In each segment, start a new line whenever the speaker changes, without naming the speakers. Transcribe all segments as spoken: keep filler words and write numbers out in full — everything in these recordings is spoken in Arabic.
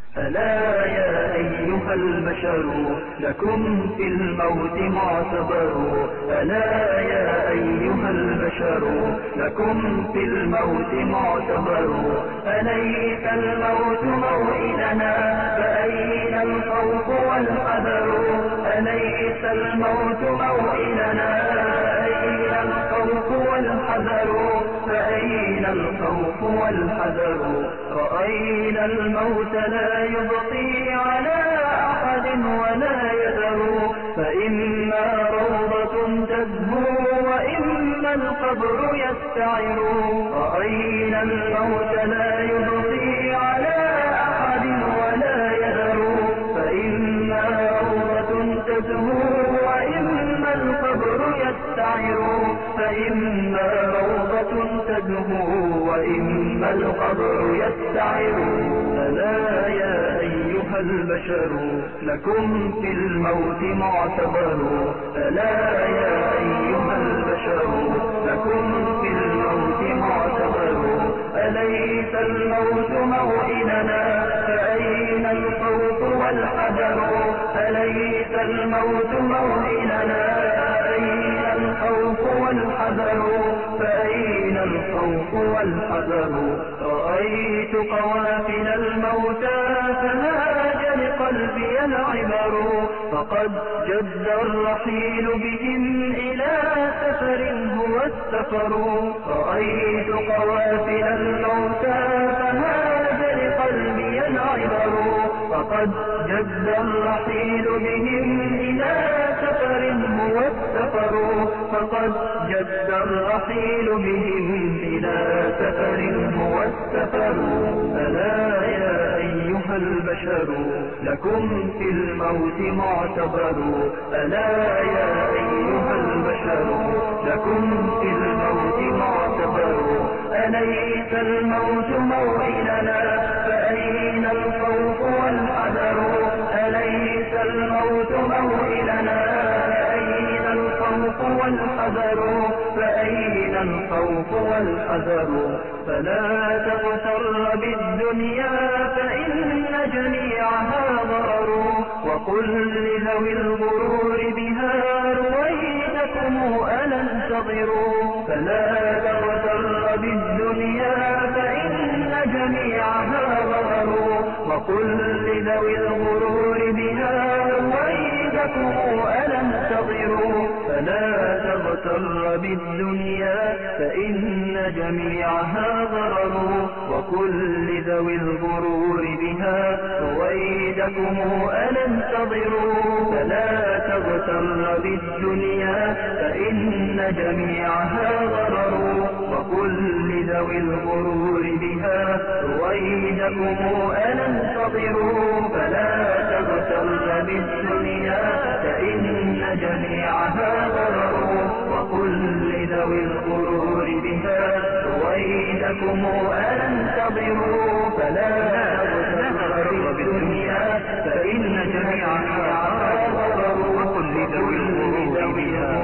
ألا يا أيها البشر لكم في الموت معتبر. ألا يا أيها البشر لكم في الموت معتبر. أليس الموت موئلنا فأين الخوف والحذر. أليس الموت موئلنا فأين الخوف والحذر. فأين الخوف والحذر. رأينا الموت لا يبقي على أحد ولا يذر. فإما روضة تزهو وإما القبر يستعر. رأينا الموت لا يبقي على أحد ولا يذر. فإما روضة تزهو وإما القبر يستعر. فإما روضة تزهو وإما القبر يستعر. ألا يا أيها البشر لكم في الموت معتبر. ألا يا أيها البشر لكم في الموت معتبر. أليس الموت موئلنا فأين الخوف والحذر. أليس الموت موئلنا فأين الخوف والحذر. فأين الخوف والحذر. رأيت قوافل الموتى فهاج لقلبي العبر. فقد جد الرحيل بهم إلى سفر هو السفر. رأيت قوافل الموتى فهاج لقلبي العبر. فقد جد الرحيل بهم إلى سفر هو السفر. فقد جد الرحيل بهم إلى سفر هو السفر. ألا يا أيها البشر لكم في الموت معتبر. ألا يا أيها البشر لكم في الموت معتبر. أليس الموت موئلنا فأين الخوف والحذر. أليس الموت موئلنا فأين الخوف والحذر. فأين الخوف والحذر. فلا تغتر بالدنيا فإن جميعها ضرر. وقل لذوي الغرور بها رويدكم ألا انتظروا. فلا تغتر بالدنيا فإن جميعها ضرر. وقل لذوي الغرور بها رويدكم ألا انتظروا. فلا تغتر بالدنيا فإن جميعها ضرر. وقل لذوي الغرور بها رويدكم ألا انتظروا. فلا تغتر بالدنيا فإن جميعها ضرر. وقل لذوي الغرور بها رويدكم ألا انتظروا. فلا تغتر بالدنيا فإن جميعها ضرر. وقل لذوي الغرور بها رويدكم ألا انتظروا. فلا تغتر بالدنيا فإن جميعها ضرر. وقل لذوي الغرور بها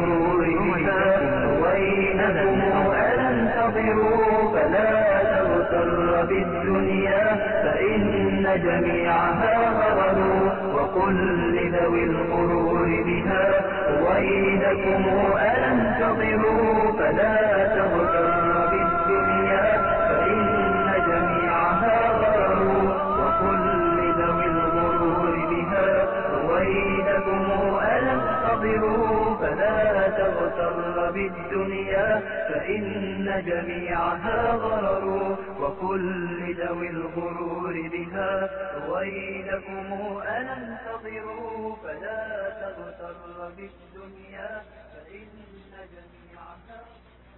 رويدكم ألا انتظروا. فلا تغتر بالدنيا فإن جميعها غرر. وقل لذوي الغرور بها رويدكم ألا انتظروا. فلا تغتر بالدنيا فإن جميعها غرر. وقل لذوي الغرور بها رويدكم ألا انتظروا. فلا تغتر بالدنيا فإن جميعها غرر. وقل لذوي الغرور بها رويدكم ألا انتظروا. فلا تغتر بالدنيا فإن جميعها